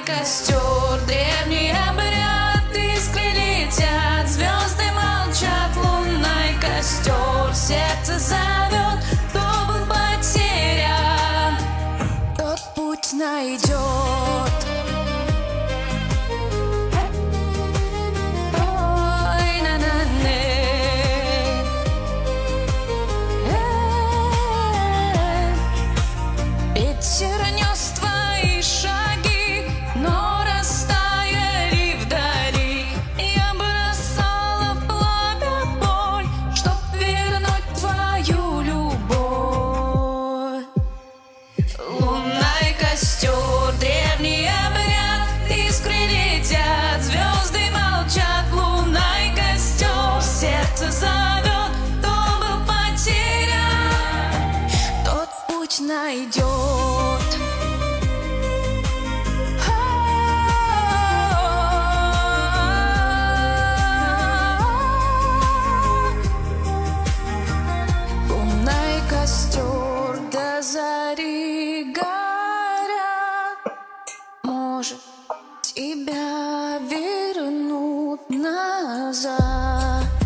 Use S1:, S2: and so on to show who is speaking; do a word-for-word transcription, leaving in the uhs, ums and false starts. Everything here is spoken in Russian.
S1: Лунный костер, древний обряд, искры летят, звезды молчат. Лунный костер, сердце зовет, кто был потерян, тот путь найдет. Ветер нес твои шаги, но растаяли вдали. Я бросала в пламя боль, чтоб вернуть твою любовь. Лунный костер, древний обряд, искры летят, звезды молчат. Лунный костер, сердце зовет, кто был потерян, тот путь найдет. Лунный костер до зари горят, может, тебя вернут назад.